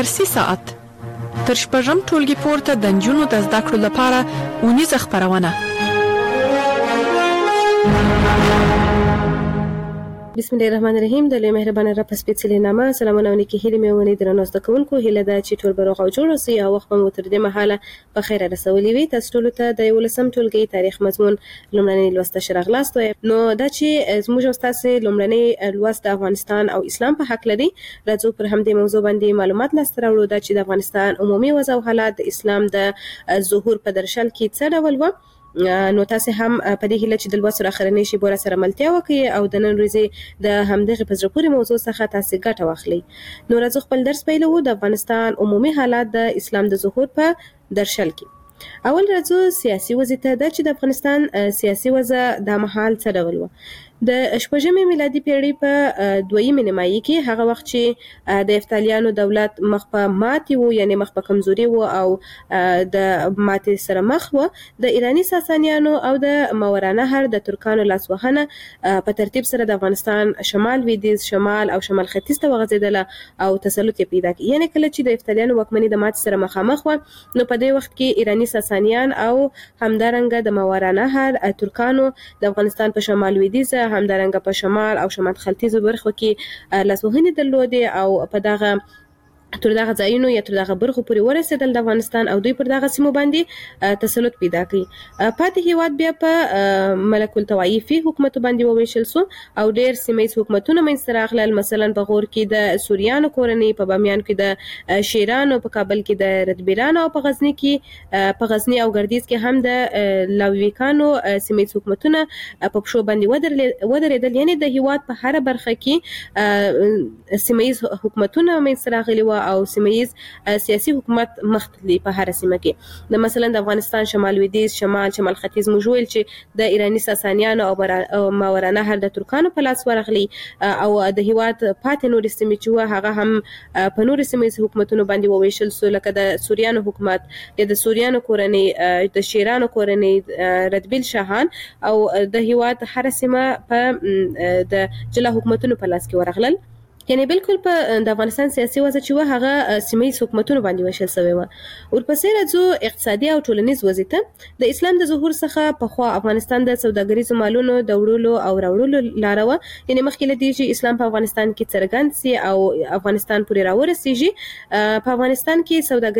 درسي ساعت تر شپږم ټولګي پورته د نجونو د زده کړو لپاره اونیزه خپرونه. بسم الله الرحمن الرحیم. د لوی مهربان رب په سپېڅلې نامه سلامونه او نیکې هیلې مې ونې درنو زده کوونکو هیله ده چې ټول به روغ او جوړ اوسئ او وخت مو تر دې مهاله په خیره رسولي وي. تاسو ټولو ته د 11م ټولګي تاریخ مضمون لومړنی لوست ته راغلاست. نو دا چې زموږ او تاسو لومړنی لوست د افغانستان او اسلام په حق لري، راځو پر همدې موضوع باندې معلومات لاسته راوړو. دا چې د افغانستان عمومي وضع او حالات د اسلام د ظهور په درشل کې څه ډول و. نو تاسو هم په دې هیله چې د لوست اخرنۍ شی بوره سره ملتیا وکړي او د نن ورځې د همدغه په زړه پورې موضوع څخه تاسو ګټه واخلئ. نو راځو خپل درس پیلوو. د افغانستان عمومي حالات د اسلام د ظهور په درشل کې. اول راځو سیاسي وضع ته. دا چې د افغانستان سیاسي وضع د مهال څه ډول و. د شپږمې میلادي پیړۍ په دویمې نیمایي کې هغه وخت چې د افتالیانو دولت مخ په ماتې و، یعنی مخ په کمزوري و او د ماتې سره مخ و، د ایرانی ساسانیانو او د ماوراءالنهر د ترکانو لاسوهنه په ترتیب سره د افغانستان شمال لویدیځ، شمال او شمال ختیځ ته وغځېدله او تسلط یې پیدا کړ. یعنی کله چې د افتالیانو واکمني د ماتې سره مخامخ و، نو په دې وخت کې ایرانی ساسانیان او همدارنګه د ماوراءالنهر ترکانو د افغانستان په شمال لویدیځ، همدارنګه په شمال او شمال ختیځو برخو کې لاسوهنې درلودې او په دغه تر دغه ځایونو یا تر دغه برخو پورې ورسېدل د افغانستان او دوی پر دغه سیمو باندې تسلط پیدا کړي. پاتې هیواد بیا په ملک الطوایفي حکومت باندې وویشل سو او ډېر سیمه‌ییز حکومتونه منځته راغلل. مثلا په غور کې د سوریانو کورنۍ، په بامیان کې د شیرانو، په کابل کې د ردبیرانو او په غزني او ګردیز کې هم د لاویکانو سیمه‌ییز حکومتونه په پښو باندې ودرېدل. یعنی د هیواد په هر برخه کې سیمه‌ییز حکومتونه منځته راغلي و او سیمه‌ییز سیاسي حکومت مختلي په هر سیمه کې. د مثلا د افغانستان شمال لویدیځ، شمال ختیځ موږ ویل چې د ایرانی ساسانیانو او ماوراءالنهر د ترکانو په لاس ورغلي او د هیواد پاتې نورې سیمې چې و هغه هم په نورې سیمه‌ییز حکومتونو باندې وویشل سو، لکه د سوریانو حکومت، د سوریانو کورنۍ، د شیرانو کورنۍ، ردبیل شاهان او د هیواد هر سیمه په د جلا حکومتونو په لاس کې ورغلل. یعنی بالکل په د افغانستان سیاسي وضع چې و هغه سیمه‌ییز حکومتونو باندې وشل شوی و. ورپسې راځو اقتصادي او ټولنیز وضع ته. د اسلام د ظهور څخه پخوا افغانستان د سوداګریزو مالونو د وړلو او راوړلو لاره وه. یعنی مخکې له دې چې اسلام په افغانستان کې څرګند سي او افغانستان پورې راورسیږي، په افغانستان کې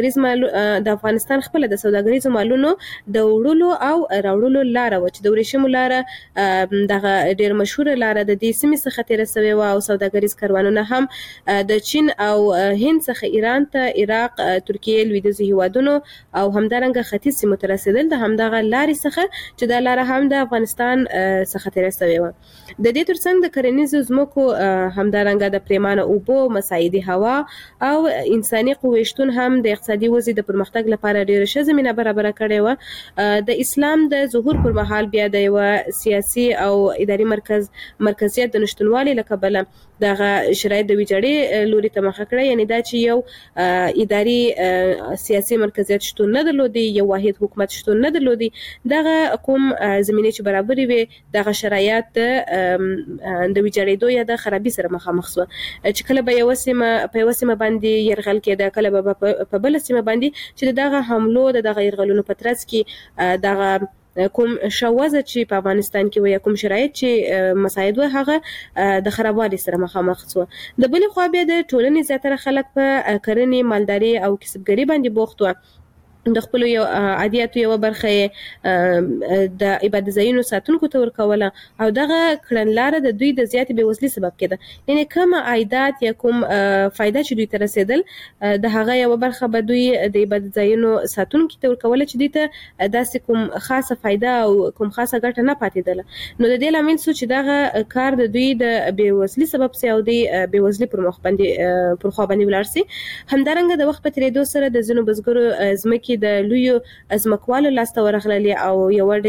د افغانستان خپل د سوداګریزو مالونو د وړلو او راوړلو لاره و چې د ورېښمو لاره دغه ډېر مشهوره لاره د دې سیمې څخه تېره سوې وه او سوداګریز کاروانونه هم د چین او هند څخه ایران ته، عراق، ترکیه، لویدیځو هیوادونو او همدارنګه ختیځ سیمو ته رسېدل د همدغه لارې څخه چې دا لاره هم د افغانستان څخه تېره سوې وه. د دې ترڅنګ د کرنیزو ځمکو، همدارنګه د پریمانه اوبو، مساعدي هوا او انساني قوې شتون هم د اقتصادي وضع د پرمختګ لپاره ډېره ښه زمینه برابره کړې وه. د اسلام د ظهور پر مهال بیا د یوه سیاسي او اداري مرکزیت د نشتونوالي له کبله دغه شرایط د ویجاړۍ لوري ته مخه کړه. یعنی دا چې یو اداري سیاسي مرکزیت شتون نه درلودي، یو واحد حکومت شتون نه درلودي. دغه کوم زمینې چې برابرې وي دغه شرایط د ویجاړېدو یا د خرابي سره مخامخ شوه چې کله به یوه سیمه باندې یرغل کېده، کله به په بله سیمه باندې چې دغه حملو د دغه یرغلونو په ترڅ کې دغه کوم شوازه چې په افغانستان کې و یا کوم شرایط چې مساعد و هغه د خرابوالي سره مخامخ شو. د بلې خوا بیا د ټولنې زیاتره خلک په کرنې، مالداري او کسبګري باندې بوخت و. د خپل یو عادیاتو یو برخه د عبادت ځایونو ساتونکو ته ورکوله او دغه کړنلاره د دوی د زیاتې بېوزلۍ سبب کېده. یعنی کوم عایدات یا کوم فایده چې دوی ته رسېدل د هغه یو برخه به دوی د عبادت ځایونو ساتونکو ته ورکوله چې دوی ته داسې کوم خاصه فایده او کوم خاصه ګټه نه پاتېدله. نو د دې لامل شو چې دغه کار د دوی د بېوزلۍ سبب سي او د بېوزلۍ پر خوا باندې ولاړ سي. همدارنګه د وخت په تېرېدو سره د ځینو بزګرو ځمکې کې د لویو ځمکوالو لاسته ورغلل او یوې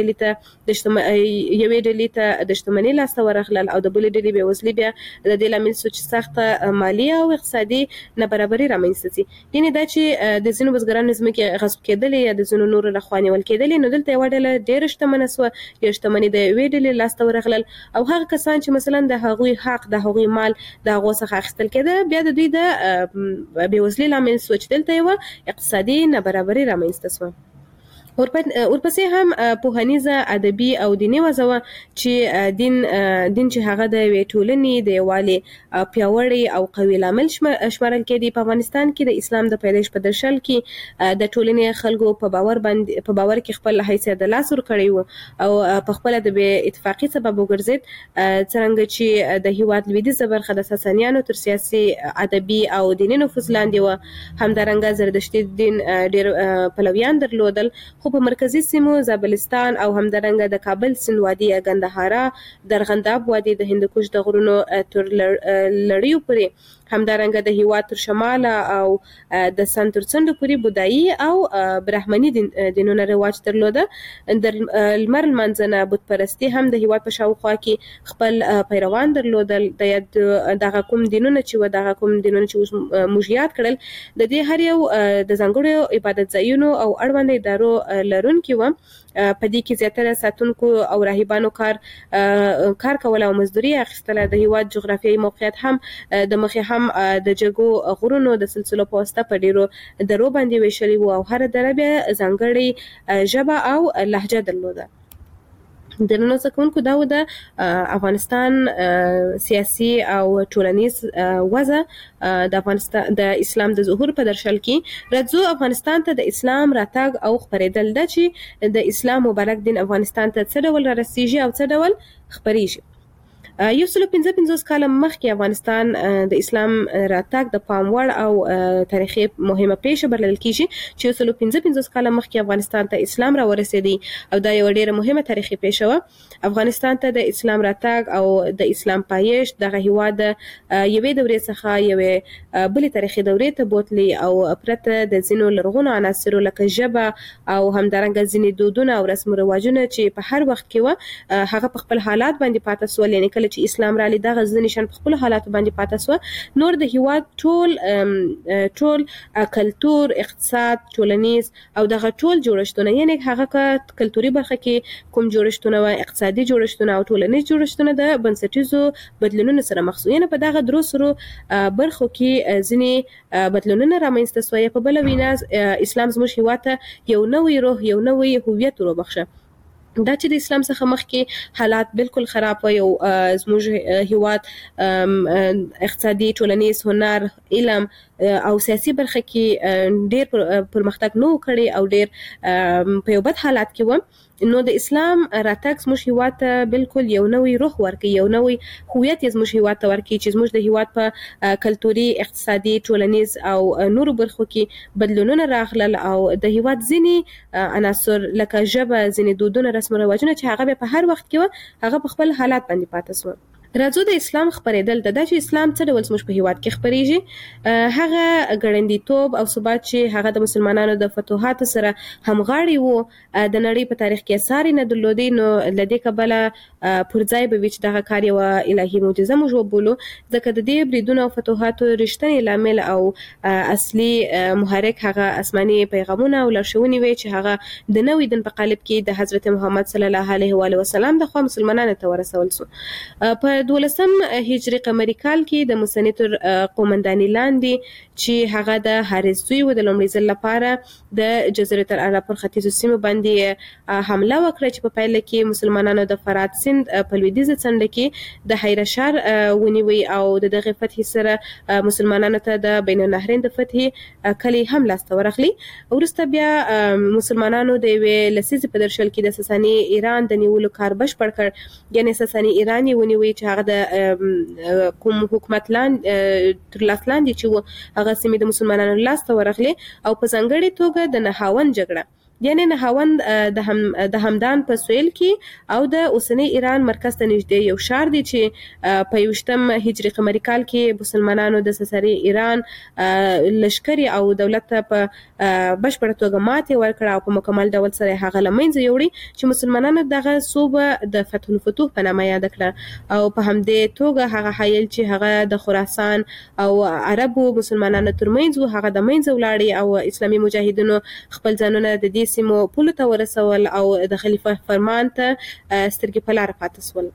ډلې ته د شتمنۍ لاسته ورغلل او د بلې ډلې بېوزلي بیا د دې لامل شو چې سخته مالي او اقتصادي نابرابري رامنځته شي. یعنې دا چې د ځینو بزګرانو ځمکې غصب کېدلې یا د ځینو نورو لخوا نیول کېدلې، نو دلته یوه ډله ډېره شتمنه سوه، یا شتمني د یوې ډلې لاسته ورغلل او هغه کسان چې مثلا د هغوی حق، د هغوی مال د هغو څخه اخیستل کېده، بیا د دوی د بېوزلۍ لامل شو چې دلته یوه اقتصادي نابرابري رامنځته سوه. ورپسې هم پوهنیزه، ادبي او دیني وضع وه چې دین چې هغه د یوې ټولنې د یووالي پیاوړی او قوي لامل شمارل کېدی. په افغانستان کې د اسلام د پیدایش په درشل کې د ټولنې خلکو په باور کې خپل حیثیت د لاس ورکړی و او په خپله د بې اتفاقي سبب وګرځېد، څرنګه چې د هېواد لویدیځه برخه د ساسانیانو تر سیاسي، ادبي او دیني نفوذ لاندې وه. همدارنګه زردشتي دین ډېر پلویان درلودل، خو په مرکزي سیمو زابلستان او همدارنګه د کابل سیند وادي، ګندهارا، درغنداب وادي، د هندوکش د غرونو تر لړیو پورې، همدارنګه د هېواد تر شماله او د سن تر څنډو پورې بودایي او برهمني دینونه رواج درلوده. د لمر لمانځنه، بت پرستي هم د هېواد په شاوخوا کې خپل پیروان درلودل. دغه کوم دینونه چې موږ یاد کړل، د دې هر یو د ځانګړو عبادت ځایونو او اړوند ادارو لرونکي وه. په دې کې زیاتره ساتونکو او راهبانو کار کول او مزدوري اخیستله. د هېواد جغرافیایي موقعیت هم د مخې هم د جګو غرونو د سلسلو په واسطه په ډېرو درو باندې ویشلي وو او هره دره بیا ځانګړې ژبه او لهجه درلوده. درنو زده کوونکو، دا و د افغانستان سیاسي او ټولنیز وضع د اسلام د ظهور په درشل کې. راځو افغانستان ته د اسلام راتګ او خپرېدل، دا چې د اسلام مبارک دین افغانستان ته څه ډول رارسیږي او څه ډول خپرېږي. 155 کاله مخکې افغانستان د اسلام راتګ د پام وړ او تاریخي مهمه پیښه بلل کېږي چې 155 کاله مخکې افغانستان ته اسلام را ورسېدی او دا یو ډېره مهمه تاریخي پیښه وه. افغانستان ته د اسلام راتګ او د اسلام پایښت دغه هېواد د یوې دورې څخه یوې بلې تاریخي دورې ته بوتلی او پرته د ځینو لرغونو عناصرو لکه ژبه او همدارنګه ځینې دودونه او رسم و رواجونه چې په هر وخت کې وه، هغه په خپل حالات باندې پاتې سول. یعنې کله چې اسلام رالی، دغه ځینې شیان په خپلو حالاتو باندې پاتې سوه. نور د هېواد ټول کلتور، اقتصاد، ټولنیز او دغه ټول جوړښتونه، یعنې هغه که کلتوري برخه کې کوم جوړښتونه وه، اقتصادي جوړښتونه او ټولنیز جوړښتونه د بنسټیزو بدلونونو سره مخ شو. یعنې په دغه درو سرو برخو کې ځینې بدلونونه رامنځته سوه. په بله وینا اسلام زموږ هېواد ته یو نوی روح، یو نوی هویت وروبخښه. دا چې د اسلام څخه مخکې حالات بالکل خراب و، زموږ هېواد اقتصادي، ټولنیز، هنر، علم او سیاسي برخه کې ډېر پرمختګ نه و کړی او ډېر په یو بد حالات کې و. نو د اسلام راتګ زموږ هېواد ته بالکل یو نوی روح ورکوي، یو نوی هویت یې زموږ هېواد ته ورکوي چې زموږ د هېواد په کلتوري، اقتصادي، ټولنیز او نورو برخو کې بدلونونه راغلل او د هېواد ځینې عناصر لکه ژبه، ځینې دودونه، رسم و رواجونه چې هغه بیا په هر وخت کې وه، هغه په خپل حالات باندې پاتې سوه. راځو د اسلام خپرېدل ته، دا چې اسلام څه ډول زموږ په هېواد کې خپرېږي. هغه ګړندیتوب او ثبات چې هغه د مسلمانانو د فتوحاتو سره همغاړی و، د نړۍ په تاریخ کې اثار یې نه درلودی، نو له دې کبله پر ځای به وي چې دغه کار یوه الهي معجزه موږ وبولو، ځکه د دې بریدونو او فتوحاتو رښتینی لامل او اصلي محرک هغه آسماني پیغامونه او لارښوونې وې چې هغه د نوي دین په قالب کې د حضرت محمد صلی الله علیه وسلم د خوا مسلمانانو ته ورسول سو. په 12 هجري قمري کال کې د موسني تر قومنداني لاندې چې هغه د حارث زوی و، د لومړي ځل لپاره د جزیرة العرب پر ختیځو سیمو باندې حمله وکړه چې په پایله کې مسلمانانو د فرات سیند په لویدیځه څنډه کې د حیره ښار ونیوی او د دغه فتحې سره مسلمانانو ته د بین النهرین د فتحې کلی هم لاسته ورغلی. وروسته بیا مسلمانانو د یوې لسیزې په درشل کې د ساساني ایران د نیولو کار بشپړ کړ. یعنې ساساني ایران یې ونیوی چې هغه د کوم حکومت تر لاس لاندې چې و، هغه سیمې د مسلمانانو لاسته ورغلې او په ځانګړې توګه د نهاون جګړه یعنی نهاوند د همدان په سویل کې او د اوسنی ایران مرکز ته نږدې یو شهر دی چې په 20 هجری قمری کال کې مسلمانانو د سسري ایران لشکري او دولت ته په بشپړه توګه ماتې ورکړه او په مکمل ډول سره هغه لمنځه یوړي چې مسلمانانو دغه صوبه د فتح الفتوح په نامه یاد کړه او په همدې توګه هغه حایل چې هغه د خراسان او عربو مسلمانانو ترمنځ هغه د منځ ولاړی او اسلامي مجاهدینو خپل ځانونه د دې سیمو پولو ته ورسول او د خلیفہ فرمان ته سترګې په لار پاتې سول.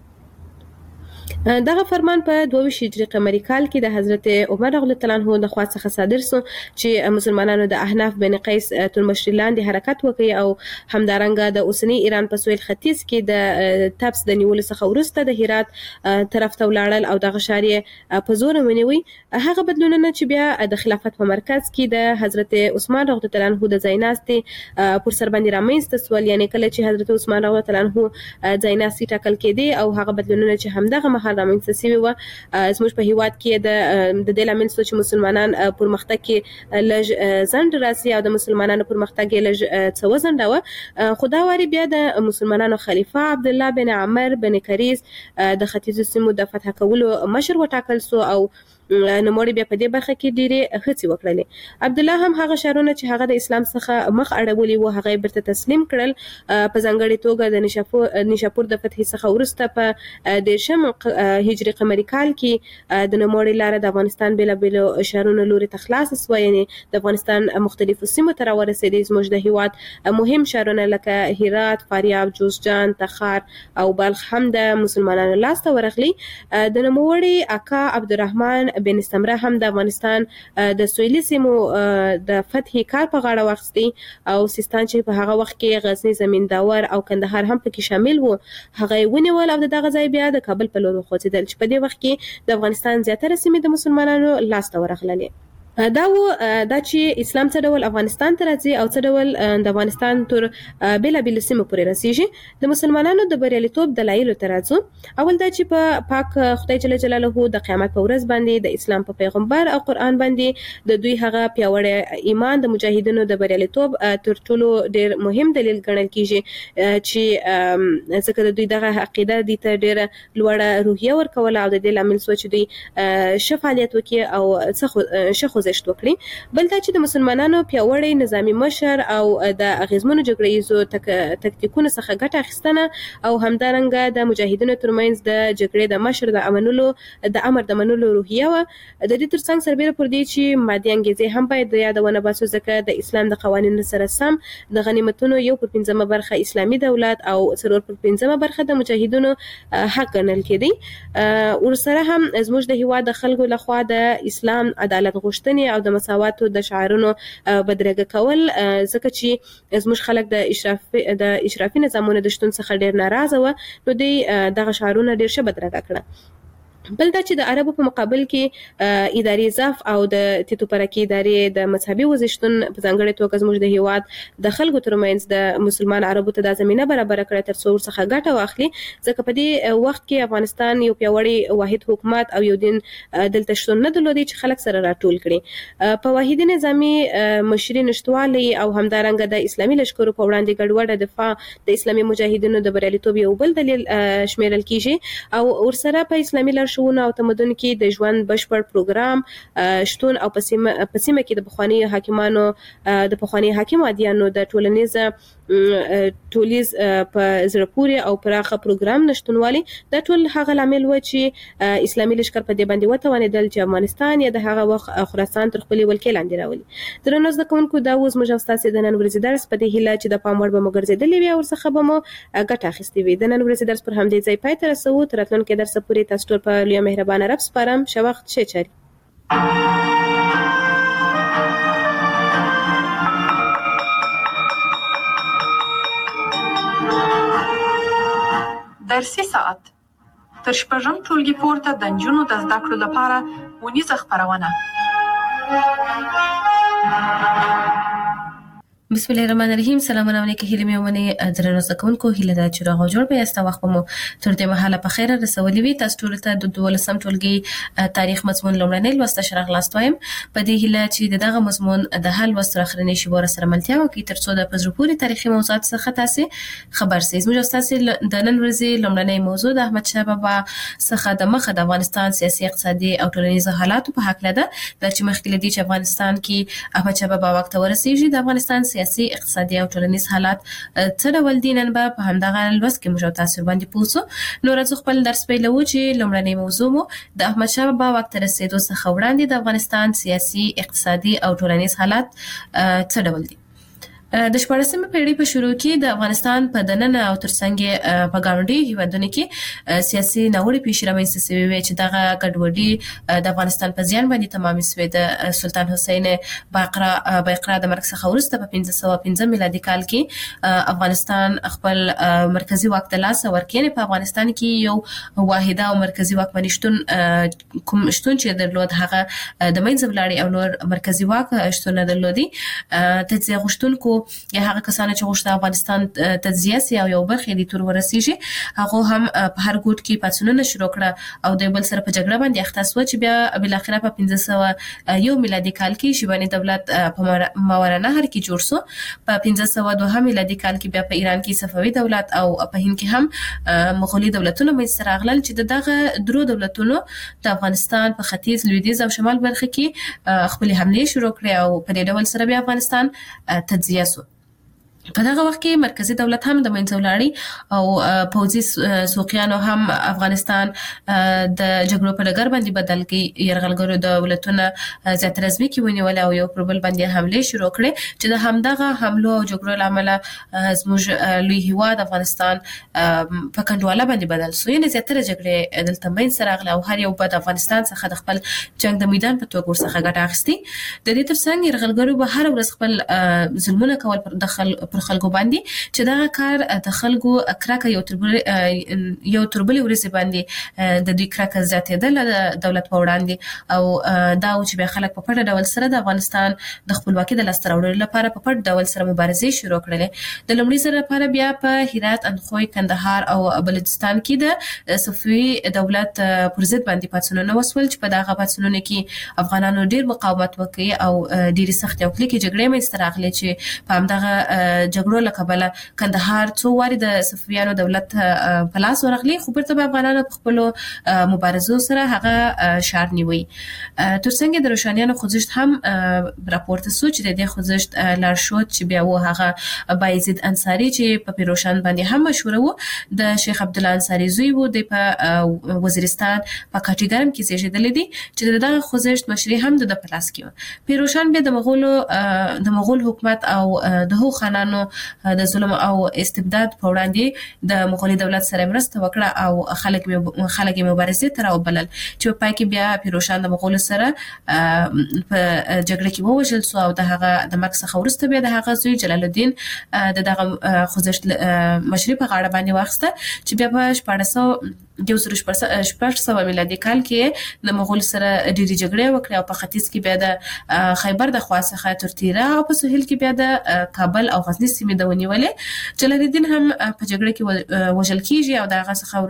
دغه فرمان په 22 هجری قمری کال کې د حضرت عمر رضی الله عنه د خوا څخه صادر شو چې مسلمانانو د احناف بن قیس تر مشرۍ لاندې حرکت وکړي او همدارنګه د اوسنی ایران په سویل ختیځ کې د تبس د نیولو څخه وروسته د هرات طرف ته ولاړل او دغه شهر په زور ونیوي. هغه بدلونونه چې بیا د خلافت په مرکز کې د حضرت عثمان رضی الله عنه د ځایناستي پر سر باندې رامنځته سول، یعنی کله چې حضرت عثمان رضی الله عنه ځایناستي ټاکل کېدی او هغه بدلونونه چې همدغه مهال رامنځته شوي وو زموږ په هیواد کې د دې لامل چې مسلمانان پرمختګ کې لږ ځنډ راسي او د مسلمانانو پرمختګ یې لږ څه وځنډاوه. خو دا واري بیا د مسلمانانو خلیفہ عبدالله بن عمر بن کریز د ختیځو سیمو د فتح کولو مشر وټاکل سو او نوموړي بیا په دې برخه کې ډېرې هڅې وکړلې. عبدالله هم هغه شهرونه چې هغه د اسلام څخه مخ اړولي وو هغه بیرته تسلیم کړل. په ځانګړې توګه د نیشاپور د فتح څخه وروسته په 10 هجری قمری کال کې د نوموړي لاره د افغانستان بېلابېلو شهرونو لوري ته خلاص شوه، یعنی د افغانستان مختلفو سیمو ته راورسېدې. زموږ د هیواد مهم شهرونه لکه هرات، فاریاب، جوزجان، تخار او بلخ هم د مسلمانانو لاسته ورغلي. د نوموړي اکا عبدالرحمن بن استمره هم د افغانستان د سویلي سیمو د فتح کار په غاړه واخیستی او سیستان چې په هغه وخت کې غزنی، زمینداور او کندهار هم پکې شامل وو هغه ونیول او دغه ځای بیا د کابل په لور وخوځېدل چې په دې وخت کې د افغانستان زیاتره سیمې د مسلمانانو لاسته ورغللې. دا چې اسلام څه ډول افغانستان ته راځي او څه ډول د افغانستان تر بېلابېلو سیمو پورې رسیږي. د مسلمانانو د بریالیتوب دلایلو ته راځو. اول دا چې په پاک خدای جل جلاله د قیامت په ورځ باندې د اسلام په پیغمبر او قرآن باندې د دوی هغه پیاوړی ایمان د مجاهدینو د بریالیتوب تر ټولو ډېر مهم دلیل ګڼل کیږي چې ځکه د دوی دغه عقیده دي ته ډېره لوړه روحیه ورکوله او د دې لامل شوه چې دوی ښه فعالیت وکړي او ښه خوځښت وکړي. بل دا چې د مسلمانانو پیاوړی نظامی مشر او د اغیزمنو جګړه ییزو تکتیکونو څخه ګټه اخیستنه او همدارنګه د مجاهدینو ترمنځ د جګړې د مشر د امر د منلو روحیه وه. د دې ترڅنګ سربیره پر دې چې مادي انګیزې هم باید د یاده ونه باسو ځکه د اسلام د قوانینو سره سم د غنیمتونو 1/5 برخه اسلامي دولت او 4/5 برخه د مجاهدینو حق ګڼل کېدی. ورسره هم زموږ د هیواد د خلکو لخوا د اسلام عدالت غوښتنې او د مساواتو د شعارونو بدرګه کول ځکه چې زموږ خلک د اشرافي نظامونو د شتون څخه ډېر ناراضه وه نو دوی دغه شعارونه ډېر ښه بدرګه کړه. بل دا چې د عربو په مقابل کې اداري ضعف او د تیتو پرکي ادارې د مذهبي وزشتون په ځانګړې توګه زموږ د هیواد د خلکو ترمنځ د مسلمان عربو ته دا زمینه برابره کړه تر څو ورڅخه ګټه واخلي ځکه په دې وخت کې افغانستان یو پیاوړی واحد حکومت او یو دین دلته شتون نه درلودی چې خلک سره راټول کړي. په واحدي نظامي مشري نشټوالي او همدارنګه د اسلامي لشکرو په وړاندې ګډوډه دفاع د اسلامي مجاهدینو د بریالیتوب یو بل دلیل شمیرل کیږي او ورسره په اسلامي لارښوونو او تمدن کې د ژوند بشپړ پروګرام شتون او په سیمه کې د پخواني حاکمانو د پخواني حاکم عادیانو د ټولنیز په زړه پورې او پراخه پروګرام نشټونوالي دا ټول هغه لامل و چې اسلامي لشکر په دې باندې وتوانېدل چې افغانستان یا د هغه وخت خراسان تر خپلې ولکې لاندې راولي. درنو زده کوونکو دا اوس موږ ستاسو د نن ورځې درس په دې هیله چې د پام وړ به مو ګرځېدلې وي او ورڅخه به مو ګټه اخیستې وي. د نن ورځې درس پر همدې ځای پای ته رسوو. تر راتلونکي درس پورې تاسو ټول په لویه مهربانه رب سپارم. ښه وخت، ښې چارې. درسي ساعت تر شپږم ټولګي پورته د نجونو د زده کړو لپاره ونیزه خپرونه. بسم الله الرحمن الرحیم. سلامونه علیکم. هیله مې ونه درنو زکونکو هیله دا چې راغو جوړ به است وخت مو تر دې مهاله په خیره رسولې وي. تاسو ټول ته د 12 ټولګي تاریخ مضمون لومړنۍ لوست شرح لاستوایم. په دې هیله چې دغه مضمون د حل وست اخرنی شی ور سره ملتیا وکړي تر څو د پزروپوري تاریخي موضوعات څخه تاسو خبر سئ. زموږ تاسو د نن ورځې لومړنۍ موضوع د احمد شاه بابا څخه د مخه د افغانستان سیاسي اقتصادي او ټولنیز حالات په حق لده د چې مخکې لدی چې افغانستان کې احمد شاه بابا وخت ورسیږي د افغانستان سیاسي اقتصادي او ټولنیز حالات څه ډول دي نن په همدغه لوست کې موږ تاسو باندې پوښتنه نو راځو خپل درس پیلو چې لومړنۍ موضوع مو د احمد شاه بابا وخت رسیدو څخه وړاندې د افغانستان سیاسي اقتصادي او ټولنیز حالات څه ډول دي. د 14مې پیړۍ په شروع کې د افغانستان په دننه او ترڅنګ په ګاونډي هیوادونو کې سیاسي ناوړه پیښې رامنځته شوې وي چې دغه ګډوډي د افغانستان په زیان باندې تمامې شوې. د سلطان حسین باقرا د مرګ څخه وروسته په 1515 میلادي کال کې افغانستان خپل مرکزی واک ته لاس ورکړي. په افغانستان کې یو واحده او مرکزی واکمني شتون چې درلود هغه د منځ ولاړی او نور مرکزی واک شتون درلودي. تجزیه غوښتونکو یا هغه کسان چې غوښته افغانستان تجزیه سي او یو برخه دي تور ورسیږي هغه هم په هر ګوټ کې پاتونونه شروع کړه او د بل سره په جګړه باندې اخته شو چې بیا بل اخره په 1501 میلادي کال کې شیبانی دولت په ماوراء نهر کې جوړ شو. په 1502 میلادي کال کې بیا په ایران کې صفوي دولت او په هند کې هم مغولي دولتونه منځته راغلل چې دغه درو دولتونو د افغانستان په ختیځ لویدیځ او شمال برخه کې خپل حمله شروع کړې او په دې ډول سره بیا افغانستان تجزیه شو. په دغه وخت کې مرکزی دولت هم د منځ ولاړی او پوځي سوقیانو هم افغانستان د جګړو په ډګر باندې بدل کړي. يرغلګرو دولتونه زیاتره ځمکې ونیول او یو پر بل باندې حمله شروع کړې چې د همدغه حملو او جګړو لامل زموږ لوی هیواد افغانستان په کنډواله باندې بدل شو. یعنی زیاتره جګړې دلته منځ راغله او هر یو په افغانستان څخه د خپل جنگ د میدان په توګه ورڅخه ګټه اخیستي. د دې ترڅنګ يرغلګرو به هر ورځ خپل ظلمونه کول پر خلکو باندې چې دا کار د خلکو کرکه یو تربلې ورسې باندې د دوی کرکه زیاتېدل د دولت په وړاندې او دا چې به خلک په پټه ډول سره د افغانستان د خپلواکۍ د لاسته راوړلو لپاره په پټ ډول سره مبارزې شروع کړلې. د لومړي ځل لپاره بیا په هرات، اندخوی، کندهار او بلوچستان کې د صفوي دولت پر ضد باندې پاڅونونه وسول چې په دغه پاڅونونو کې افغانانو ډیر مقاومت وکړي او ډیره سخت او کلیکي جګړې منځته راغلې چې په همدغه جګړو لکبله کندهار څو واري د صفویانو دولت په لاس ورغلی خو برته افغانانو په خپل مبارزو سره هغه شار نیوي. ترڅنګ د روشانیانو خوځښت هم راپورته سو چې د دې خوځښت لارښود چې بیا و هغه بایزید انصاری چې په پیروشان باندې هم مشهور وو د شیخ عبد الله انصاری زوی وو د په وزیرستان په کاټیګرم کې زیږیدل دي چې دغه خوځښت مشري هم د پلاس کې. پیروشان بیا د مغول حکومت او د هو خانانو د ظلم او استبداد په وړاندې د مغولي دولت سره مرسته وکړه او خلک مبارزې ته راوبلل چې په پای کې بیا پیروشان د مغولو سره په جګړه کې ووژل شو او د هغه د مرګ څخه وروسته بیا د هغه زوی جلال الدین دغه خوځښت مشري په غاړه باندې واخیسته چې بیا په 1400 میلادي کال کې د مغول سره ډېری جګړې وکړې او په ختیځ کې بیا د خیبر د خوا څخه تر تیرا او په سهیل کې بیا د کابل او غزنی سیمې د ونیولې. جلال الدین هم په جګړه کې وژل کیږي او دغه څخه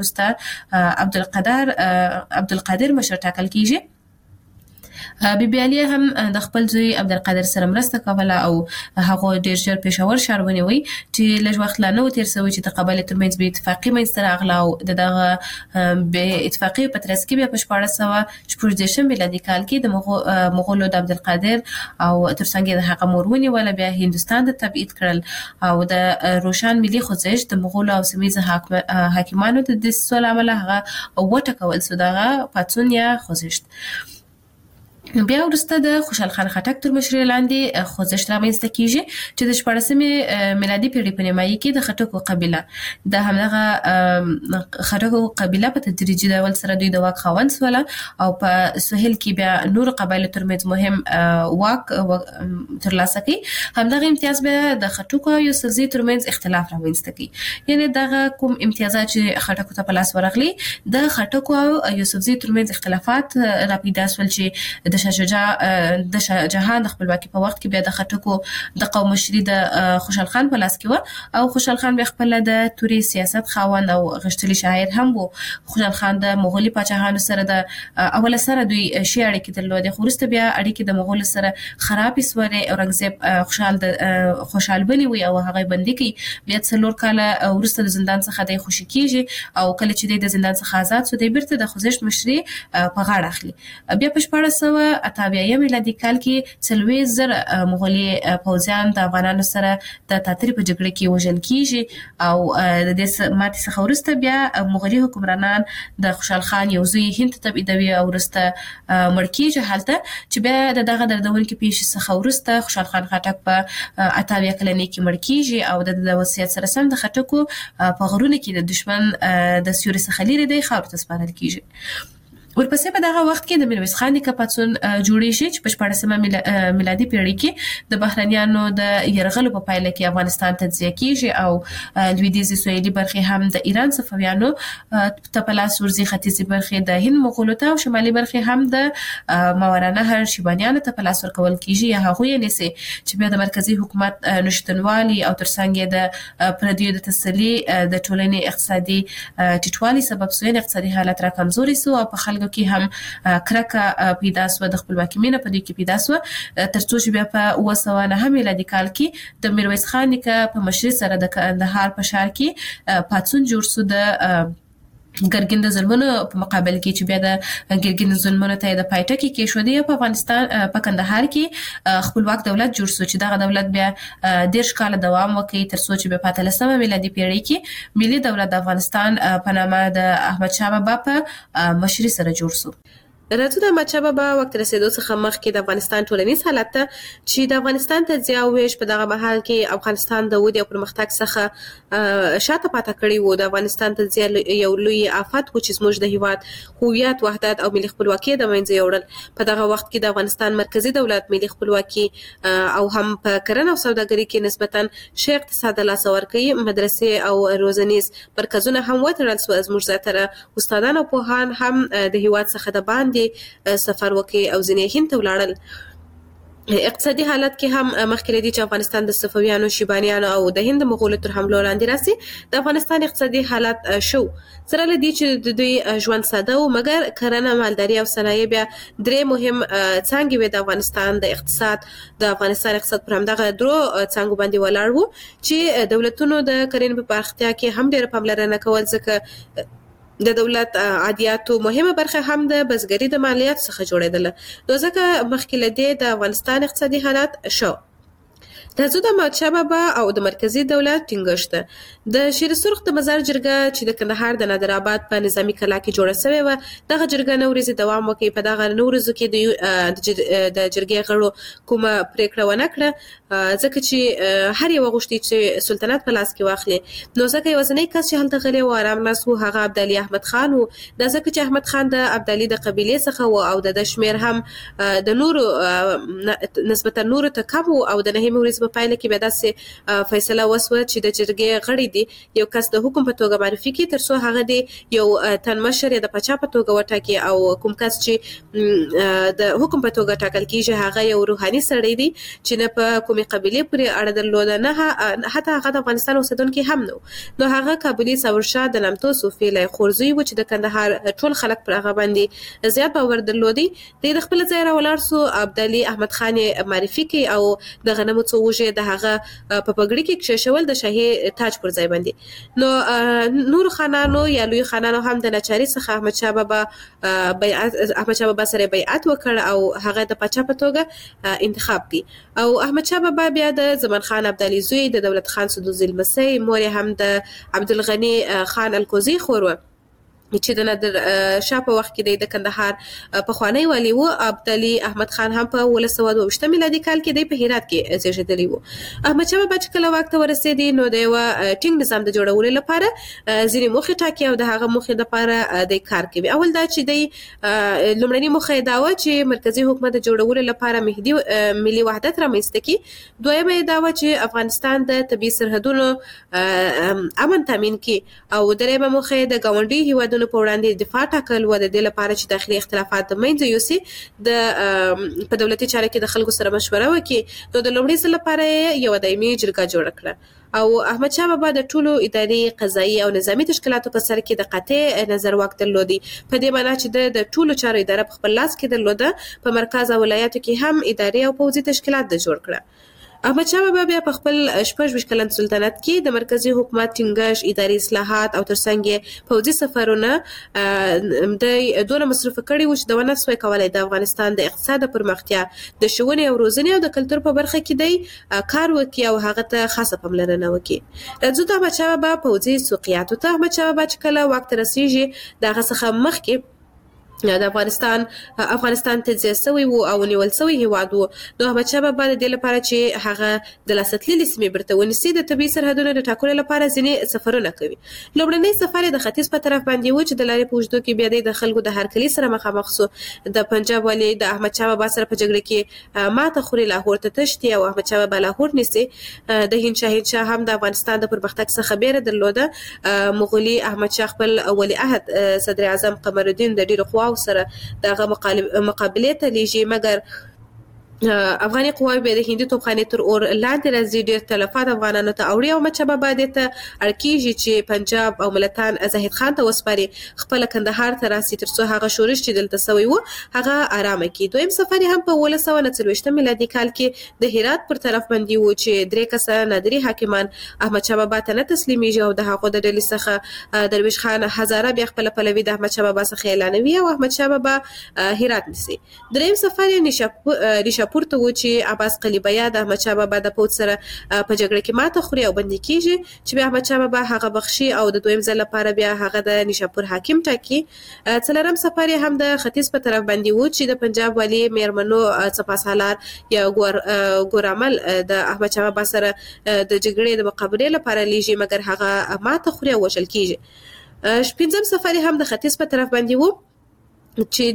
وروسته عبدالقادر مشر ټاکل کیږي. بیبي علي هم د خپل زوی عبدالقادر سره مرسته کوله او هغه ډیر ژر پېښور ښار ونیوي چې لږ وخت لا نه تیر شوی چې د قبایلو ترمنځ به اتفاقي منځته راغله او دغه به اتفاقي په ترڅ کې بیا په 1400 میلادي کال کې د مغولو د عبدالقادر او ترڅنګ د هغه مور ونیوله بیا هندستان ته تبعید کړل او د روشن ملي خوځښت د مغولو او سیمه حاکمانو د دسیسو له امله هغه وټکول شو دغه پاڅون یا خوځښت. بیا ورسته د خوشحال خان خټک تر مشرۍ لاندې خوځښت رامنځته کیږي چې د 14مې میلادي پیړۍ په نیمایي کې د خټکو قبیله د همدغه خټکو قبیله په تدریجي ډول سره دوی د واک خاوند شول او په سهیل کې بیا نور قبایلو ترمنځ مهم واک ترلاسه کړي. همدغه امتیاز بیا د خټکو او یوسفزي ترمنځ اختلاف رامنځته کړي. یعنی دغه کوم امتیازات چې خټکو ته په لاس ورغلي د خټکو او یوسفزي ترمنځ اختلافات را پیدا شول چې د د شاه جهان د خپلواکي په وخت کې بیا د خټکو د قوم مشري د خوشحال خان په لاس کې و او خوشحال خان بیا خپل د توري سیاست خاوند او غښتلي شاعر هم وو. خوشحال خان د مغولي پاچاهانو سره د اوله سره دوی شي اړیکې درلودې، خو وروسته بیا اړیکې د مغول سره خرابې سوې. اورنګزیب خوشحال بلی وي او هغه بندي کوي. بیا 4 کاله وروسته د زندان څخه د خوشي کیږي او کله چې د زندان څخه آزاد شو د بیرته د خوځښت مشري په غاړه اخلي. بیا په 1488 میلادي کال کې 40,000 مغولي پوځیان د افغانانو سره د تاترې په جګړه کې وژل کیږي او د دې ماتې څخه وروسته بیا مغولي حکمرانان د خوشحال خان یو زوی هند ته تبعیدوي او وروسته مړ کیږي. هلته چې بیا دغه دردونکې پیښې څخه وروسته خوشحال خان خټک په 88 کلنۍ کې مړ کیږي او د وصیت سره سم د خټکو په غرونو کې د دشمن د سیوري څخه لري دی خاورو ته سپارل کیږي. ورپسې په دغه وخت کې د میرویس خان نیکه پاڅون جوړیږي چې په 14 میلادي پیړۍ کې د بهرنیانو د یرغلو په پایله کې افغانستان تجزیه کیږي او لویدیځي سویلي برخې هم د ایران صفویانو ته په لاس ورځي، ختیځي برخې د هند مغولو ته او شمالي برخې هم د ماورانهر شیبانیانو ته په لاس ورکول کیږي یا هغوی یې نیسي چې بیا د مرکزي حکومت نشتنوالي او ترڅنګ د پردیو د تسلي د ټولنې اقتصادي ټیټوالي سبب سوی، اقتصادي حالت را کمزوري سو او په کې هم کرکه پیدا سو، د خپلواکي مینه په دې کې پیدا سو، ترڅو چې بیا په 1909 میلادي کال کې د میرویس خان نیکه په مشرۍ سره د کندهار په ښار کې پاڅون جوړ سو د ګرګین د ظلمونو په مقابل کې چې بیا د ګرګین ظلمونو ته د پایټه کې کېښودي په افغانستان په کندهار کې خپلواک دولت جوړ شو چې دغه دولت بیا 10 کال دوام وکړي ترڅو چې بیا په 13 میلادي پیړۍ کې ملي دولت د افغانستان په نامه د احمد شاه بابا په مشرۍ سره جوړ شو. راځو د احمد شاه بابا وخت رسیدو څخه مخکې د افغانستان ټولنیز حالت ته چې د افغانستان تجزیه او ویش په دغه مهال کې افغانستان د ودې او پرمختګ څخه شاته پاتې کړی وو. د افغانستان تجزیه یو لوی آفت و چې زموږ د هیواد هویت، وحدت او ملي خپلواکي د منځه یوړل. په دغه وخت کې د افغانستان مرکزی دولت ملي خپلواکي او هم په کرنه او سوداګرۍ کې نسبتا ښه اقتصاد لاس ورکړي. مدرسې او روزنیز مرکزونه هم وتړل سو. زموږ زیاتره استادان او پوهان هم د هیواد څخه د باندې سفر وکړي او ځینې هند ته ولاړل. اقتصادي حالت کې هم مخکې لري چې افغانستان د صفویانو، شیبانیانو او د هند مغولو تر حملو لاندې راسي. د افغانستان اقتصادي حالت شو سره لدی چې د دوی ژوند ساده و، مګر کرنه، مالداري او صنایع بیا درې مهم څانګې وې د افغانستان د اقتصاد. د افغانستان اقتصاد پر همدغه درو څانګو باندې ولاړ وو چې دولتونو د کرنې په پراختیا کې هم ډېره پاملرنه کول، ځکه د دولت عادیاتو مهمه برخه هم د بزګرۍ د مالیاتو څخه جوړېدله. نو ځکه مخکې له دې د افغانستان اقتصادي حالت شو. راځو د احمد شاه بابا او د مرکزی دولت ټینګښت. د شیر سرخ د مزار جرګه چې د کندهار د نادر آباد په نظامی کلا کې جوړه شوې و، دغه جرګه نو ورځې دوام وکړي. په دغه نو ورځو کې د جرګې غړو کومه پریکړه ونه کړه، ځکه چې هر یو غوښتي چې سلطنت په لاس کې واخلي. نو ځکه یوازینی کس چې هلته غلی و آرام ناست و هغه عبدالي احمد خان و. دا ځکه چې احمد خان د عبدالي د قبیلې څخه و او د شمیر هم د نورو نسبتا نورو ته کم و. او د نهمې ورځې په پایله کې بیا داسې فیصله وسوه چې د جرګې غړي دي یو کس د حکم په توګه معرفي کړي ترڅو هغه دی یو تن مشر د پاچا په توګه وټاکي، او کوم کس چې د حکم په توګه ټاکل کیږي هغه یو روحاني سړی دی چې نه په کومې قبیلې پورې اړه درلوده، نه حتی هغه د افغانستان اوسیدونکی هم نه. نو هغه کابلي ثورشاه د نامتو صوفي له خورزوی و چې د کندهار ټول خلک پر هغه باندې زیات باور درلودي. د خپل ځای را ولاړ سو، عبدالي احمد خان معرفي کړي او د غنمو څو وجه د هغه په پګړۍ کې کښېښول د شاهي تاج پر ځای باندې. نو نور خانانو یا لوی خانانو هم د ناچارۍ څخه احمد شاه بابا سره بیعت وکړ او هغه د پاچا په توګه انتخاب کړي. او احمد شاه بابا بیا د زمان خان عبدالي زوی، د دولت خان سدوزي لمسی، مور هم د عبدالغني خان الکوزي خور و چې د نادر شاه په وخت کې د کندهار پخوانی والی و. عبدالي احمد خان هم په 1922 میلادي کال کې د په هرات کې زیږیدلی و. احمد شاه بابا چې کله واک ته ورسېدی نو د یو ټینګ نظام د جوړولو لپاره ځینې موخې ټاکي او د هغه موخې لپاره د کار کوي. اول دا چې د لومړنۍ موخه دا و چې مرکزی حکومت د جوړولو لپاره ملي وحدت رامنځته کړي. دویمه دا و چې افغانستان د طبي سرحدونو امن تامین کړي. او دریمه موخه د ګاونډي هیوادونو اختلافاتونو په وړاندې دفاع ټاکل و، د دې لپاره چې داخلي اختلافات د منځه یوسي، د په دولتي چارو کې د خلکو سره مشوره وکړي. نو د لومړي ځل لپاره یو دایمي جرګه جوړه کړه او احمد شاه بابا د ټولو اداري، قضایي او نظامی تشکیلاتو په سر کې د قاطع نظر واک درلودي، په دې معنی چې د ټولو چارو اداره په خپل لاس کې درلوده. په مرکز او ولایاتو کې هم اداري او پوځي تشکیلات د جوړ کړه. احمد شاه بابا بیا په خپل 26 کلن سلطنت کې د مرکزی حکومت ټینګښت، اداري اصلاحات او ترڅنګ یې پوځي سفرونه د دونه مصرف کړي و چې د ونه سوی کولای د افغانستان د اقتصاد پرمختیا، د ښوونې او روزنې او د کلتور په برخه کې دی کار وکړي او هغه ته خاصه پاملرنه وکړي. راځو د احمد شاه بابا پوځي سوقیاتو ته. احمد شاه بابا چې کله واک ته رسیږي د هغه څخه مخکې د افغانستان تجزیه شوی و او نیول شوی هیواد و. نو احمد شاه بابا د دې لپاره چې هغه د لاسته تللي سیمې بیرته ونیسي د طبیعي سرحدونو د ټاکلو لپاره ځینې سفرونه کوي. لومړنی سفر د ختیځ په طرف باندې و چې د لارې په اوږدو کې بیا د خلکو د هرکلي سره مخامخ شو. د پنجاب والي د احمد شاه بابا سره په جګړه کې ماته خوري، لاهور ته تښتي او احمد شاه بابا لاهور نیسي. د هند شاه هم د افغانستان د پرمختګ څخه بیره درلوده. مغولي احمد شاه خپل ولیعهد صدر اعظم قمر الدین د ډیرو قواو سره دغه مقابله ته لیږي، مګر افغاني قواوې به د هندي توپخانې تر اور لاندې راځي. ډېر تلفات افغانانو ته اوړي او احمد شاه بابا دې ته اړ کېږي چې پنجاب او ملتان زاهد خان ته وسپاري، خپل کندهار ته راسي ترڅو هغه شورش چې دلته سوی و هغه آرامه کړي. دویم سفر هم په 1940 میلادي کال کې د هرات پر طرف باندې و چې درې کسه نادري حاکمان احمد شاه بابا ته نه تسلیمیږي او د هغو د ډلې څخه درویش خان هزاره بیا خپل پلوي د احمد شاه بابا څخه اعلانوي او احمد شاه بابا هرات نیسي. دریم سفر یې پورته و چې عباس قلیبیا د احمد شاه بابا د پوځ سره په جګړه کې ماته خوري او بندي کیږي چې بیا احمد شاه بابا هغه بخشي او د دویم ځل لپاره بیا هغه د نیشاپور حاکم ټاکي. څلورم سفر هم د ختیځ په طرف باندې و چې د پنجاب والی میرمنو سپاسالار یا ګورامل د احمد شاه بابا سره د جګړې د مقابلې لپاره لیږي، مګر هغه ماته خوري او وژل کیږي. پنځم سفر هم د ختیځ په طرف باندې و چې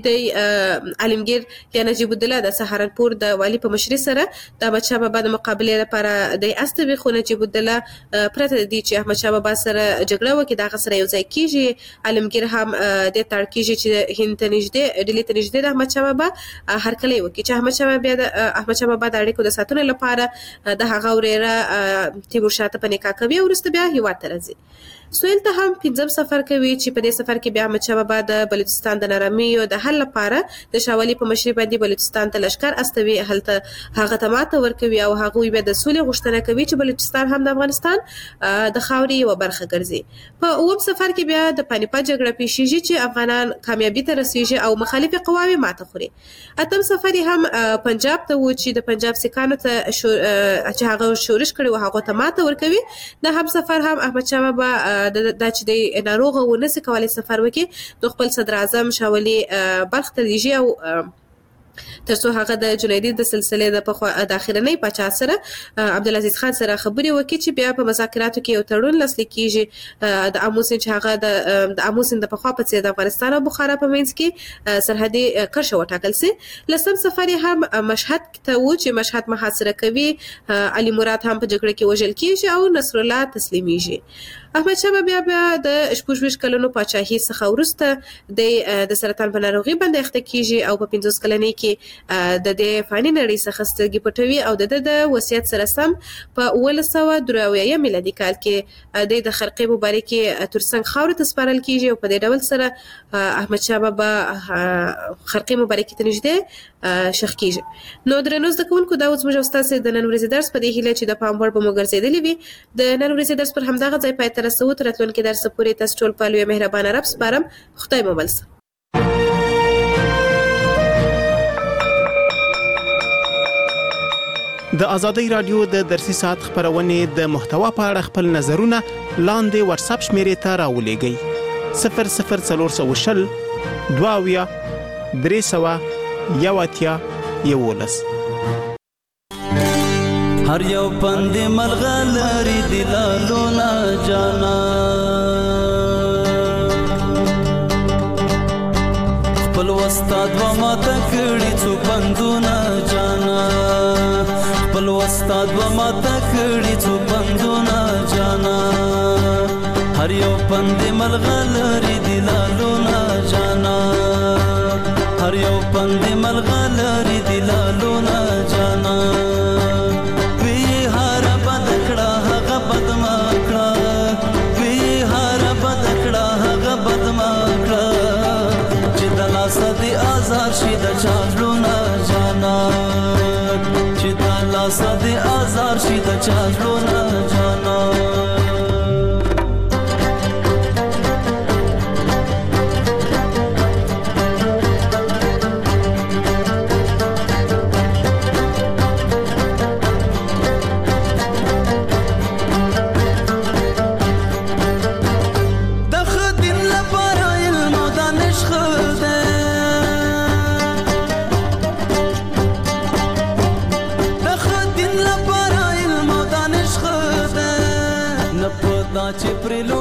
د عالمگیر یا نجیب الدوله د سهارنپور د والی په مشرۍ سره د احمد شاه بابا د مقابلې لپاره د استوي، خو نجیب الدوله پرته دی چې احمد شاه بابا سره جګړه وکړي دغه سره یو ځای کیږي. عالمگیر هم د تړ کیږي چې هند ته نږدې ډیلی ته نږدې د احمد شاه بابا هرکلی وکړي چې احمد شاه بابا د اړیکو د ساتنې لپاره د هغه وريره تیمورشاه ته په نکاح کوي او وروسته بیا هیواد ته راځي. سویل ته هم پنځم سفر کوي چې په دې سفر کې بیا احمد شاه بابا د بلوچستان د نارامیو د حل لپاره د شاولي په مشرۍ باندې بلوچستان ته لشکر استوي، هلته هغه ته ماته ورکوي او هغه بیا د سولې غوښتنه کوي چې بلوچستان هم د افغانستان د خاورې یوه برخه ګرځي. په اووم سفر کې بیا د پانیپت جګړه پیښیږي چې افغانان کامیابي ته رسیږي او مخالفې قواوې ماته خوري. اتم سفر هم پنجاب ته و چې د پنجاب سیکانو ته چې هغه شورش کړي و هغه ته ماته ورکوي. د هم سفر هم احمد شاه بابا دا چې د ناروغه و نسي کولای سفر وکړي نو خپل صدر اعظم شاولي بلخ ته لیږي او ترڅو هغه د جنیدي د سلسلې د اخرنۍ پاچا سره عبدالعزیز خان سره خبرې وکړي چې بیا په مذاکراتو کې یو تړون لاسلیک کیږي د امو سیند چې هغه د امو سیند د پخوا په څیر د افغانستان او بخارا په منځ کې سرحدي کرښه وټاکل سي. لسم سفر هم مشهد ته و چې مشهد محاصره کوي، علي مراد هم په جګړه کې وژل کیږي او نصر الله تسلیمیږي. احمد شاه بابا د 26 کلونو پاچاهي څخه وروسته د سرطان په ناروغي باندې اخته کیږي او په 50 کلنۍ کې د دې فاني نړۍ څخه سترګې پټوي او د وصیت سره سم په 1983 میلادي کال کې د خرقې مبارکې ترڅنګ خاورې ته سپارل کیږي او په دې ډول سره احمد شاه بابا خرقې مبارکې ته نږدې شخ کیږي. نو درنو زده کوونکو دا اوس موږ تاسو د نن ورځې درس په دې هیله چې د پام وړ به مو ګرځېدلی وي. د نن ورځې درس پر همدغه ځای پای ته رسوو. تر راتلونکي درس پورې تاسو ټول په لوی مهربانه رب سپارم. خدای مو بل شه. د ازادۍ رادیو د درسي ساعت خبرونه د محتوا په اړه خپل نظرونه لاندې واتس اپ شمیرې ته راولېږئ. 00420 22 300 11 هر یو پند ملغلری دلالونا جانا خپل استاد و ما تکړی څو پندونه جانا خپل استاد و ما تکړی څو پندونه جانا هر یو پند ملغلری دی لالونا جانا هر یو پند ملغلری